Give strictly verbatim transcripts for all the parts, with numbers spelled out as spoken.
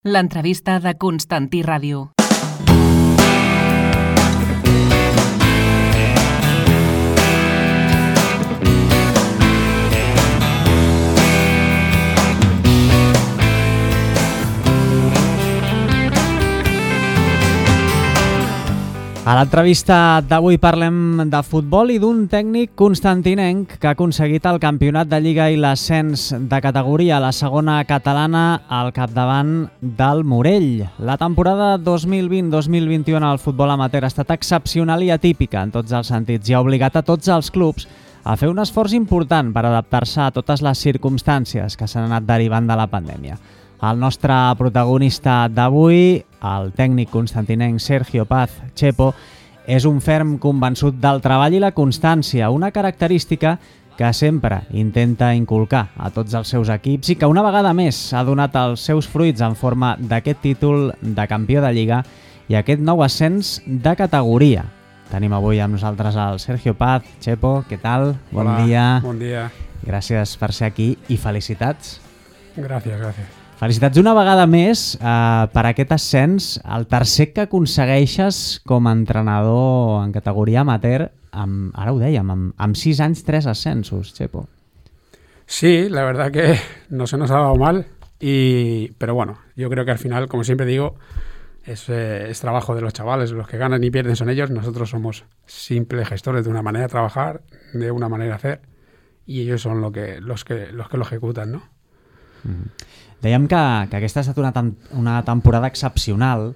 L'entrevista de Constantí Ràdio. A l'entrevista d'avui parlem de futbol i d'un tècnic constantinenc que ha aconseguit el campionat de Lliga i l'ascens de categoria a la segona catalana al capdavant del Morell. La temporada dos mil vint dos mil vint-i-u en el futbol amateur ha estat excepcional i atípica en tots els sentits i ha obligat a tots els clubs a fer un esforç important per adaptar-se a totes les circumstàncies que s'han anat derivant de la pandèmia. El nostre protagonista d'avui, el tècnic constantinenc Sergio Paz Chepo, és un ferm convençut del treball i la constància, una característica que sempre intenta inculcar a tots els seus equips i que una vegada més ha donat els seus fruits en forma d'aquest títol de campió de Lliga i aquest nou ascens de categoria. Tenim avui amb nosaltres el Sergio Paz. Chepo, què tal? Bon Hola, dia. Bon dia. Gràcies per ser aquí i felicitats. Gràcies, gràcies. Felicitats una vegada més eh, per aquest ascens, el tercer que aconsegueixes com a entrenador en categoria amateur, amb, ara ho dèiem, amb, amb sis anys, tres ascensos, Chepo. Sí, la verdad que no se nos ha dado mal, y, pero bueno, yo creo que al final, como siempre digo, es, eh, es trabajo de los chavales, los que ganan y pierden son ellos, nosotros somos simples gestores de una manera de trabajar, de una manera de hacer, y ellos son lo que, los, que, los que lo ejecutan, ¿no? Mm. Dèiem que, que aquesta ha estat una, una temporada excepcional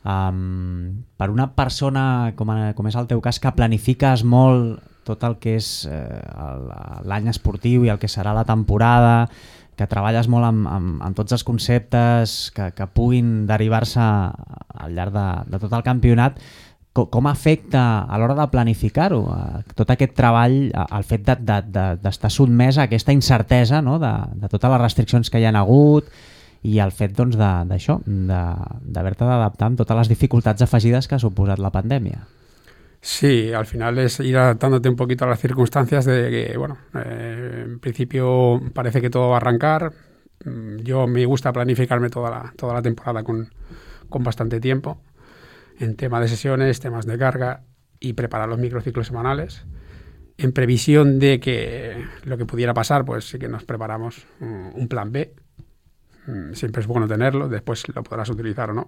um, per una persona com, a, com és el teu cas, que planifiques molt tot el que és eh, l'any esportiu i el que serà la temporada, que treballes molt amb, amb, amb tots els conceptes que, que puguin derivar-se al llarg de, de tot el campionat. Com, com afecta a l'hora de planificar-ho, tot aquest treball, el fet d'estar de, de, de, sotmès a aquesta incertesa, no? de, de totes les restriccions que hi ha hagut i el fet doncs, d'això, d'haver-te d'adaptar amb totes les dificultats afegides que ha suposat la pandèmia? Sí, al final es ir adaptándote un poquito a las circunstancias de que, bueno, eh, en principio parece que todo va a arrancar. Yo me gusta planificarme toda la, toda la temporada con, con bastante tiempo, en temas de sesiones, temas de carga y preparar los microciclos semanales. En previsión de que lo que pudiera pasar, pues sí que nos preparamos un, un plan B. Siempre es bueno tenerlo, después lo podrás utilizar o no.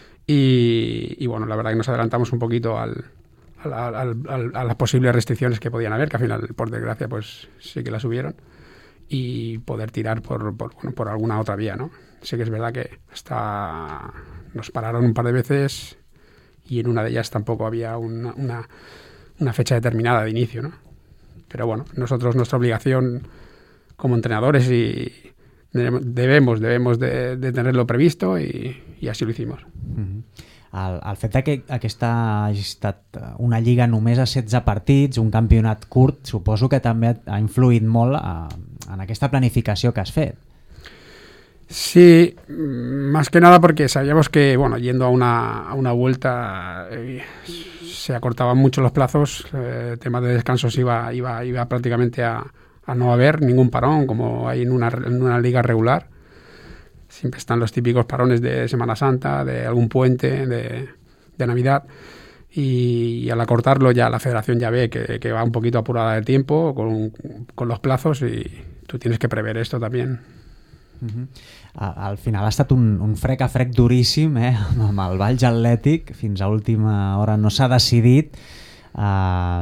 Y, y bueno, la verdad que nos adelantamos un poquito al, al, al, al, a las posibles restricciones que podían haber, que al final, por desgracia, pues sí que las hubieron, y poder tirar por, por, bueno, por alguna otra vía, ¿no? Sí que es verdad que hasta nos pararon un par de veces y en una de ellas tampoco había una, una, una fecha determinada de inicio, ¿no? Pero bueno, nosotros, nuestra obligación como entrenadores, y debemos, debemos de, de tenerlo previsto, y, i així ho hicimos. Mm-hmm. El, el fet que aquesta hagi estat una lliga només a setze partits, un campionat curt, suposo que també ha influït molt a, en aquesta planificació que has fet. Sí, más que nada porque sabíamos que, bueno, yendo a una, a una vuelta eh, se acortaban mucho los plazos, el eh, tema de descansos iba, iba, iba prácticamente a, a no haber ningún parón como hay en una, en una liga regular. Siempre están los típicos parones de Semana Santa, de algún puente, de, de Navidad, y, y al acortarlo ya la federación ya ve que, que va un poquito apurada de tiempo con, con los plazos, y tú tienes que prever esto también. Uh-huh. Al final ha estat un, un frec a frec duríssim, eh? Amb el Valls Atlètic, fins a última hora no s'ha decidit. Uh,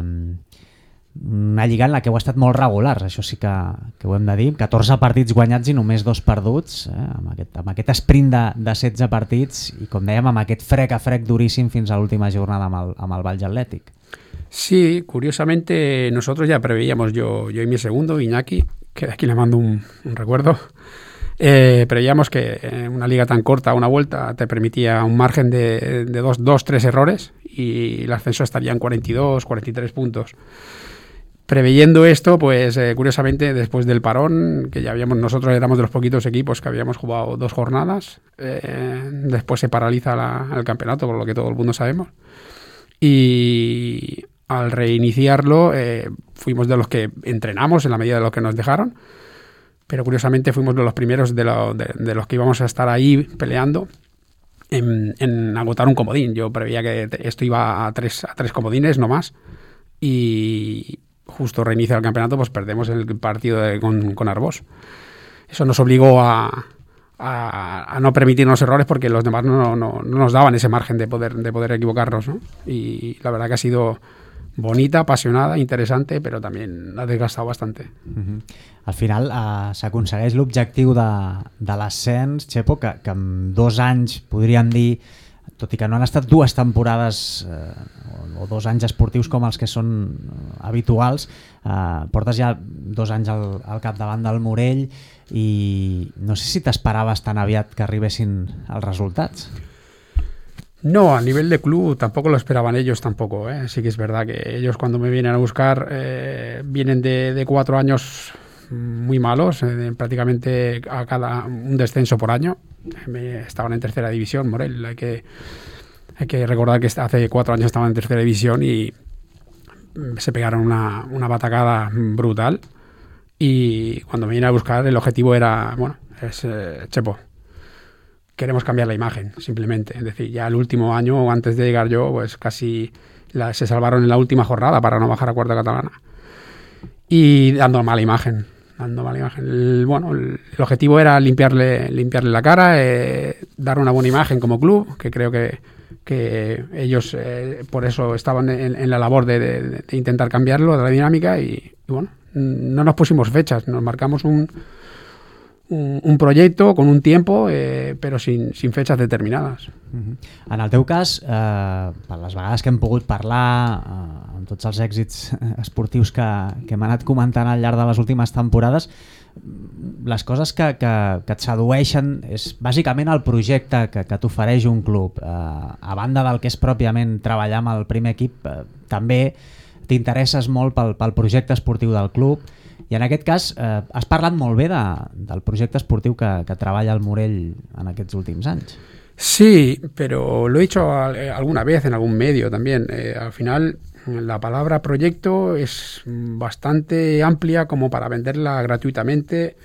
una lliga en la que heu estat molt regulars, això sí que, que ho hem de dir, catorze partits guanyats i només dos perduts, eh? amb, aquest, amb aquest sprint de, de setze partits, i com dèiem, amb aquest frec a frec duríssim fins a l'última jornada amb el, amb el Valls Atlètic. Sí, curiosamente nosotros ya preveíamos, yo, yo y mi segundo, Iñaki, que de aquí le mando un, un recuerdo. Eh, preveíamos que en una liga tan corta, una vuelta, te permitía un margen de, de dos, dos, tres errores, y el ascenso estaría en cuarenta y dos, cuarenta y tres puntos. Preveyendo esto, pues eh, curiosamente, después del parón, que ya habíamos, nosotros éramos de los poquitos equipos que habíamos jugado dos jornadas, eh, después se paraliza la, el campeonato, por lo que todo el mundo sabemos, y al reiniciarlo eh, fuimos de los que entrenamos en la medida de lo que nos dejaron. pero curiosamente fuimos los primeros de, lo, de, de los que íbamos a estar ahí peleando en, en agotar un comodín. Yo preveía que esto iba a tres, a tres comodines, no más, y justo reinicia el campeonato, pues perdemos el partido de, con, con Arbós. Eso nos obligó a, a, a no permitirnos errores porque los demás no, no, no nos daban ese margen de poder, de poder equivocarnos, ¿no? Y la verdad que ha sido bonita, apasionada, interesante, però també ha desgastat bastant. Uh-huh. Al final eh, s'aconsegueix l'objectiu de, de l'ascens, Chepo, que, que en dos anys podríem dir, tot i que no han estat dues temporades eh, o, o dos anys esportius com els que són eh, habituals, eh, portes ja dos anys al, al capdavant del Morell i no sé si t'esperaves tan aviat que arribessin els resultats. No, a nivel de club tampoco lo esperaban ellos tampoco, ¿eh? Sí que es verdad que ellos cuando me vienen a buscar eh, vienen de, de cuatro años muy malos, eh, prácticamente a cada un descenso por año. Me, estaban en tercera división, Morell. Hay que, hay que recordar que hace cuatro años estaban en tercera división y se pegaron una, una batacada brutal. Y cuando me vienen a buscar el objetivo era, bueno, es eh, Chepo. Queremos cambiar la imagen, simplemente. Es decir, ya el último año, antes de llegar yo, pues casi la, se salvaron en la última jornada para no bajar a cuarta catalana. Y dando mala imagen. Dando mala imagen. El, bueno, el, el objetivo era limpiarle, limpiarle la cara, eh, dar una buena imagen como club, que creo que, que ellos eh, por eso estaban en, en la labor de, de, de intentar cambiarlo, de la dinámica, y, y bueno, no nos pusimos fechas, nos marcamos un... Un, un projecte con un tiempo, eh, però sin, sin fechas determinades. Uh-huh. En el teu cas, eh, per les vegades que hem pogut parlar, eh, amb tots els èxits esportius que, que hem anat comentant al llarg de les últimes temporades, les coses que, que, que et sedueixen és bàsicament el projecte que, que t'ofereix un club. Eh, a banda del que és pròpiament treballar amb el primer equip, eh, també t'interesses molt pel, pel projecte esportiu del club. I en aquest cas eh, has parlat molt bé de, del projecte esportiu que, que treballa el Morell en aquests últims anys. Sí, pero lo he dicho alguna vez en algún medio también. Eh, al final la palabra proyecto es bastante amplia como para venderla gratuitamente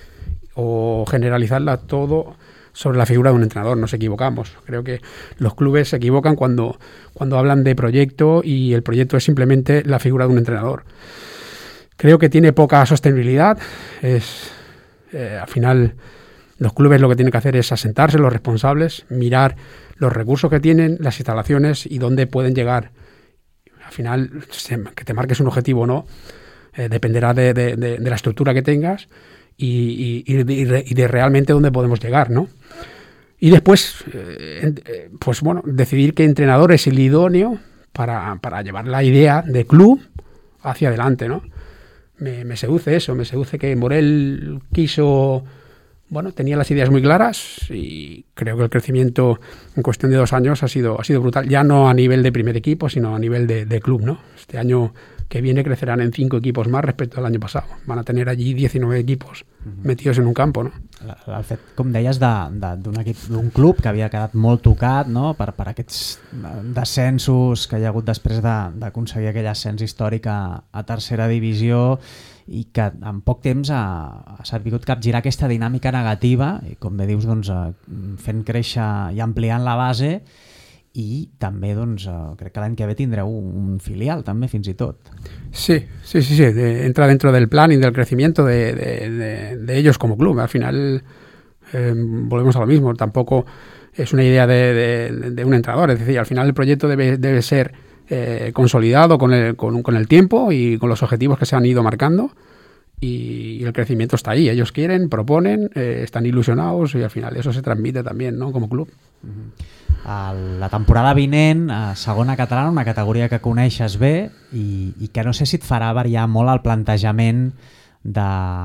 o generalizarla todo sobre la figura de un entrenador. Nos equivocamos. Creo que los clubes se equivocan cuando, cuando hablan de proyecto y el proyecto es simplemente la figura de un entrenador. Creo que tiene poca sostenibilidad. Es, eh, al final, los clubes lo que tienen que hacer es asentarse, los responsables, mirar los recursos que tienen, las instalaciones y dónde pueden llegar. Al final, que te marques un objetivo o no, eh, dependerá de, de, de, de la estructura que tengas y, y, y, de, y de realmente dónde podemos llegar, ¿no? Y después, eh, pues bueno, decidir qué entrenador es el idóneo para, para llevar la idea de club hacia adelante, ¿no? Me, me seduce eso, me seduce que Morell quiso, bueno, tenía las ideas muy claras y creo que el crecimiento en cuestión de dos años ha sido, ha sido brutal, ya no a nivel de primer equipo, sino a nivel de, de club, ¿no? Este año que viene crecerán en cinco equipos más respecto al año pasado. Van a tener allí diecinueve equipos uh-huh. metidos en un campo, no? El fet, com deies, d'un de, equip, d'un club que havia quedat molt tocat, no? per, per aquests descensos que hi ha hagut després d'aconseguir aquell ascens històric a, a tercera divisió i que en poc temps ha, ha sabut capgirar aquesta dinàmica negativa i, com bé dius, doncs, fent créixer i ampliant la base. I també, doncs, crec que l'any que ve tindreu un filial, també, fins i tot. Sí, sí, sí, sí. De, entra dentro del plan y del crecimiento de, de, de, de ellos como club. Al final, eh, volvemos a lo mismo. Tampoco es una idea de, de, de un entrenador. Es decir, al final el proyecto debe, debe ser eh, consolidado con el, con, con el tiempo y con los objetivos que se han ido marcando. Y el crecimiento está ahí. Ellos quieren, proponen, eh, están ilusionados y al final eso se transmite también, ¿no? Como club. Uh-huh. La temporada vinent, a segona catalana, una categoria que coneixes bé i, i que no sé si et farà variar molt el plantejament de,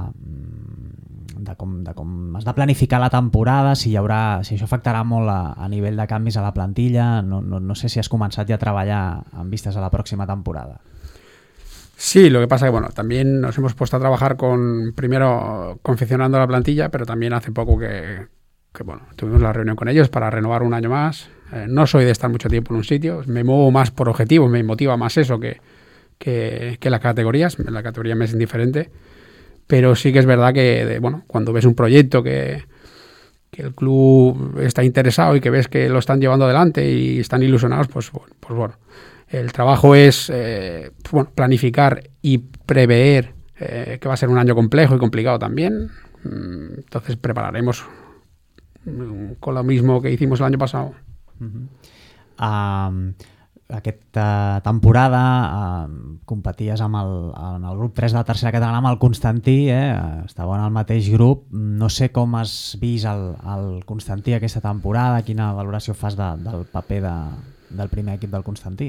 de, com, de com has de planificar la temporada, si hi haurà, si això afectarà molt a, a nivell de canvis a la plantilla. No, no, no sé si has començat ja a treballar en vistes a la pròxima temporada. Sí, lo que pasa es que bueno, también nos hemos puesto a trabajar con, primero confeccionando la plantilla, pero también hace poco que, que bueno, tuvimos la reunión con ellos para renovar un año más. Eh, no soy de estar mucho tiempo en un sitio, me muevo más por objetivos, me motiva más eso que, que, que las categorías. La categoría me es indiferente, pero sí que es verdad que, de, bueno, cuando ves un proyecto que, que el club está interesado y que ves que lo están llevando adelante y están ilusionados, pues, pues bueno, el trabajo es eh, bueno, planificar y prever eh, que va a ser un año complejo y complicado también. Entonces prepararemos con lo mismo que hicimos el año pasado. Uh-huh. Um, aquesta temporada uh, competies amb el, en el grup tres de la tercera catalana amb el Constantí, eh? Estàveu en el mateix grup. No sé com has vist el, el Constantí aquesta temporada, quina valoració fas de, del paper de, del primer equip del Constantí.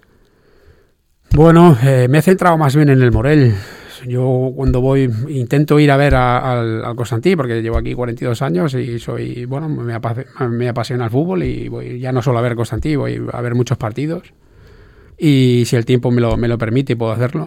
Bueno, eh, me he centrado más bien en el Morell. Yo cuando voy intento ir a ver a, al, al Constantí porque llevo aquí cuarenta y dos años y soy bueno me, apase, me apasiona el fútbol y voy ya no solo a ver Constantí, voy a ver muchos partidos y si el tiempo me lo, me lo permite y puedo hacerlo.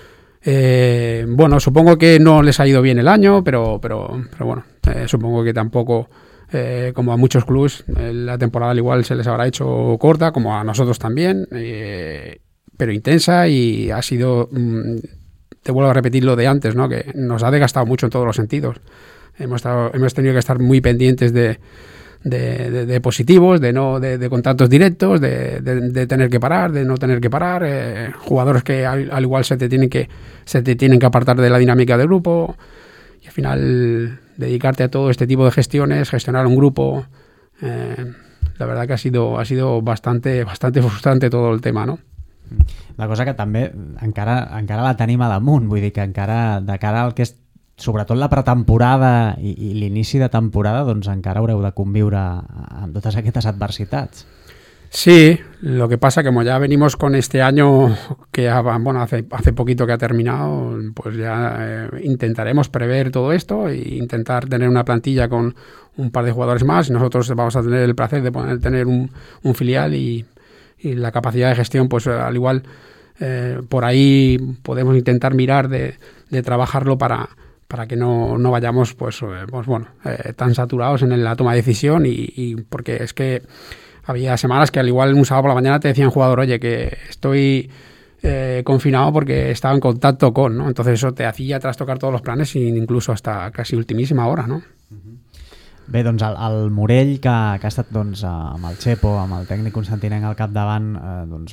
Eh, bueno, supongo que no les ha ido bien el año, pero, pero, pero bueno, eh, supongo que tampoco, eh, como a muchos clubes, eh, la temporada al igual se les habrá hecho corta, como a nosotros también, eh, pero intensa y ha sido... Mmm, te vuelvo a repetir lo de antes, ¿no? Que nos ha desgastado mucho en todos los sentidos. Hemos, estado, hemos tenido que estar muy pendientes de, de, de, de positivos, de no de, de contactos directos, de, de, de tener que parar, de no tener que parar, eh, jugadores que al, al igual se te tienen que se te tienen que apartar de la dinámica del grupo y al final dedicarte a todo este tipo de gestiones, gestionar un grupo, eh, la verdad que ha sido ha sido bastante bastante frustrante todo el tema, ¿no? La cosa que també encara, encara la tenim a damunt, vull dir que encara de cara al que és sobretot la pretemporada i, i l'inici de temporada, doncs encara haureu de conviure amb totes aquestes adversitats. Sí, lo que pasa que como ya venimos con este año que ya, bueno, hace, hace poquito que ha terminado, pues ya eh, intentaremos prever todo esto e intentar tener una plantilla con un par de jugadores más y nosotros vamos a tener el placer de poder tener un, un filial y y la capacidad de gestión, pues al igual eh, por ahí podemos intentar mirar de, de trabajarlo para, para que no, no vayamos pues, eh, pues bueno, eh, tan saturados en la toma de decisión y, y porque es que había semanas que al igual un sábado por la mañana te decía un jugador, oye, que estoy eh, confinado porque estaba en contacto con, ¿no? Entonces eso te hacía trastocar todos los planes incluso hasta casi ultimísima hora, ¿no? Uh-huh. Bé, doncs el, el Morell, que, que ha estat doncs, amb el Chepo, amb el tècnic constantinenc al capdavant, eh, doncs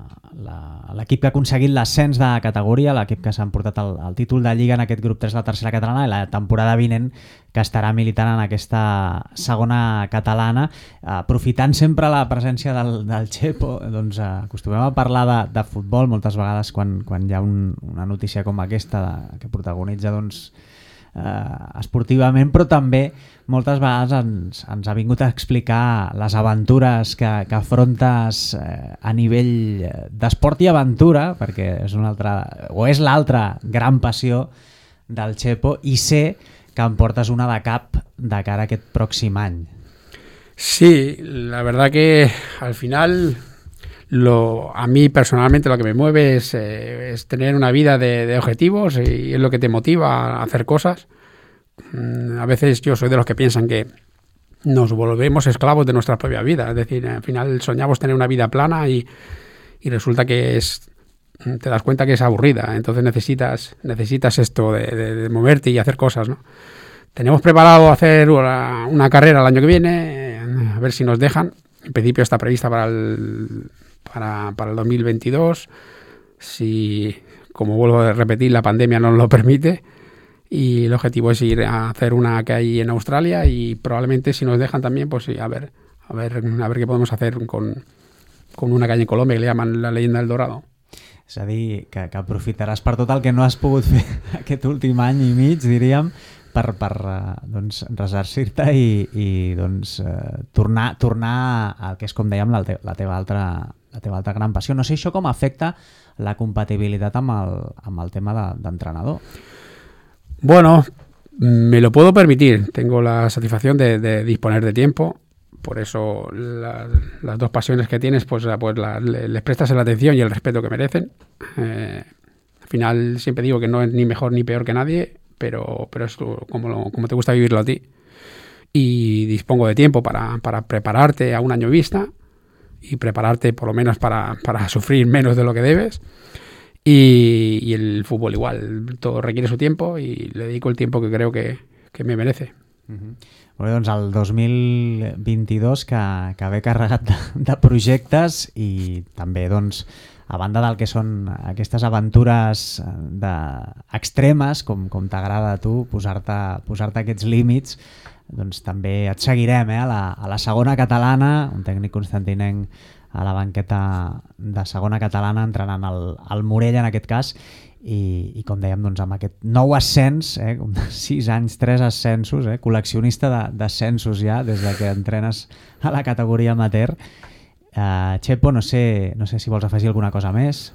l'equip que ha aconseguit l'ascens de categoria, l'equip que s'ha emportat el, el títol de Lliga en aquest grup tres de la tercera catalana i la temporada vinent que estarà militant en aquesta segona catalana. Aprofitant sempre la presència del, del Chepo, doncs eh, acostumem a parlar de, de futbol moltes vegades quan, quan hi ha un, una notícia com aquesta de, que protagonitza doncs, eh, esportivament, però també moltes vegades ens, ens ha vingut a explicar les aventures que, que afrontes eh, a nivell d'esport i aventura, perquè és una altra, o és l'altra gran passió del Chepo, i sé que em portes una de cap de cara a aquest pròxim any. Sí, la verdad que al final lo, a mí personalmente lo que me mueve es, eh, es tener una vida de, de objetivos y es lo que te motiva a hacer cosas. A veces yo soy de los que piensan que nos volvemos esclavos de nuestra propia vida, es decir, al final soñamos tener una vida plana y, y resulta que es, te das cuenta que es aburrida, entonces necesitas, necesitas esto de, de, de moverte y hacer cosas, ¿no? Tenemos preparado hacer una, una carrera el año que viene, a ver si nos dejan, en principio está prevista para el, para, para el dos mil veintidós, si, como vuelvo a repetir, la pandemia no nos lo permite. Y el objetivo es ir a hacer una que hay en Australia y probablemente si nos dejan también, pues sí, a ver, a ver, a ver qué podemos hacer con, con una que hay en Colombia que le llaman la leyenda del Dorado. És a dir, que, que aprofitaràs per tot el que no has pogut fer aquest últim any i mig, diríem, per, per doncs, resarcir-te i, i doncs, eh, tornar, tornar al que és, com dèiem, la, te, la, teva altra, la teva altra gran passió. No sé això com afecta la compatibilitat amb el, amb el tema de, d'entrenador. Bueno, me lo puedo permitir. Tengo la satisfacción de, de disponer de tiempo. Por eso la, las dos pasiones que tienes, pues, pues la, le, les prestas la atención y el respeto que merecen. Eh, al final siempre digo que no es ni mejor ni peor que nadie, pero, pero es como, lo, como te gusta vivirlo a ti. Y dispongo de tiempo para, para prepararte a un año vista y prepararte por lo menos para, para sufrir menos de lo que debes. y, y el fútbol igual. Todo requiere su tiempo y le dedico el tiempo que creo que, que me merece. Uh-huh. Molt bé, doncs el dos mil vint-i-dos que, que ve carregat de, de projectes i també doncs a banda del que són aquestes aventures de, extremes, com, com t'agrada a tu, posar-te posar-te aquests límits, doncs també et seguirem eh, a, la, a la segona catalana, un tècnic constantinenc a la banqueta de segona catalana, entrenant el, el Morella en aquest cas, i, i com dèiem, doncs, amb aquest nou ascens, eh, com de sis anys, tres ascensos, eh, col·leccionista d'ascensos ja, des de que entrenes a la categoria amateur. Uh, Chepo, no sé, no sé si vols afegir alguna cosa més.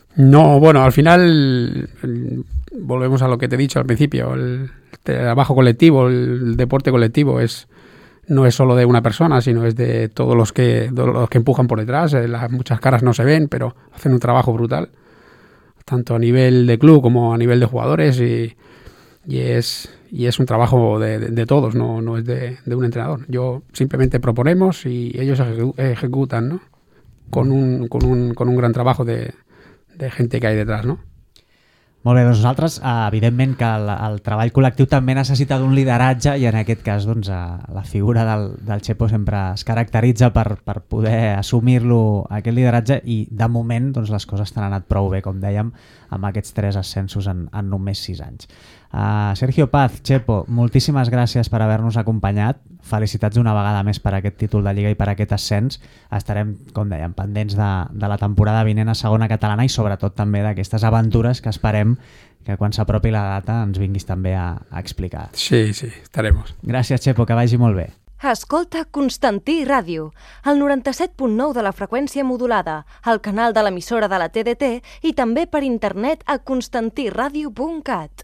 No, bueno, al final volvemos a lo que te he dicho al principio, el trabajo colectivo, el deporte colectivo es no es solo de una persona, sino es de todos los que, todos los que empujan por detrás. Las, muchas caras no se ven, pero hacen un trabajo brutal, tanto a nivel de club como a nivel de jugadores, y, y, es, y es un trabajo de, de, de todos, no, no es de, de un entrenador. Yo simplemente proponemos y ellos ejecu ejecutan, ¿no? Con un, con un, con un gran trabajo de, de gente que hay detrás, ¿no? Molt bé, doncs nosaltres, evidentment que el, el treball col·lectiu també necessita d'un lideratge i en aquest cas doncs, la figura del, del Chepo sempre es caracteritza per, per poder assumir-lo, aquest lideratge, i de moment doncs, les coses t'han anat prou bé, com dèiem, amb aquests tres ascensos en, en només sis anys. Uh, Sergio Paz, Chepo, moltíssimes gràcies per haver-nos acompanyat. Felicitats una vegada més per aquest títol de Lliga i per aquest ascens. Estarem, com dèiem, pendents de, de la temporada vinent a segona catalana i sobretot també d'aquestes aventures que esperem que quan s'apropi la data ens vinguis també a, a explicar. Sí, sí, estaremos. Gràcies, Chepo, que vagi molt bé. Escolta Constantí Ràdio, el noranta-set punt nou de la freqüència modulada, al canal de l'emissora de la T D T i també per internet a constantí ràdio punt cat.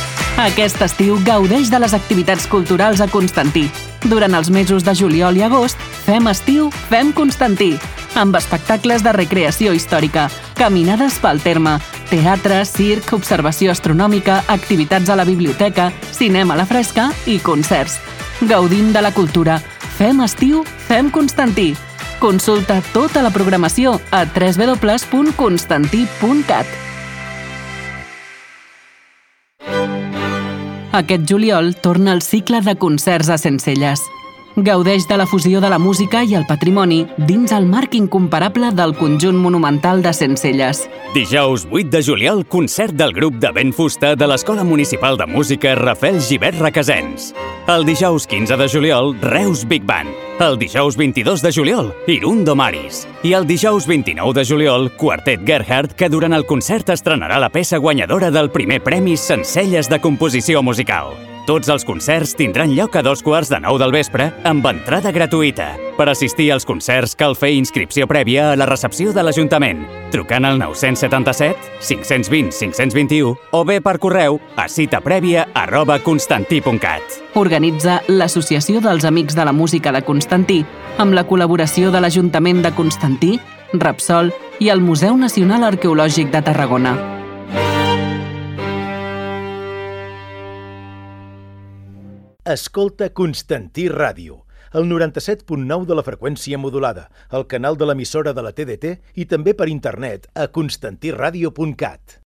Aquest estiu gaudeix de les activitats culturals a Constantí. Durant els mesos de juliol i agost, fem estiu, fem Constantí, amb espectacles de recreació històrica, caminades pel terme, teatre, circ, observació astronòmica, activitats a la biblioteca, cinema a la fresca i concerts. Gaudim de la cultura. Fem estiu, fem Constantí. Consulta tota la programació a w w w punt constantí punt cat. Aquest juliol torna el cicle de concerts a Sencelles. Gaudeix de la fusió de la música i el patrimoni dins el marc incomparable del conjunt monumental de Sencelles. Dijous vuit de juliol, concert del grup de vent fusta de l'Escola Municipal de Música Rafael Gibert Requesens. El dijous quinze de juliol, Reus Big Band. El dijous vint-i-dos de juliol, Irundo Maris. I el dijous vint-i-nou de juliol, Quartet Gerhard, que durant el concert estrenarà la peça guanyadora del primer premi Sencelles de Composició Musical. Tots els concerts tindran lloc a dos quarts de nou del vespre amb entrada gratuïta. Per assistir als concerts cal fer inscripció prèvia a la recepció de l'Ajuntament, trucant al nou setanta-set, cinc vint, cinc vint u o bé per correu a citaprèvia arroba constantí punt cat. Organitza l'Associació dels Amics de la Música de Constantí, amb la col·laboració de l'Ajuntament de Constantí, Repsol i el Museu Nacional Arqueològic de Tarragona. Escolta Constantí Ràdio, el noranta-set punt nou de la freqüència modulada, el canal de l'emissora de la T D T i també per internet a constantí ràdio punt cat.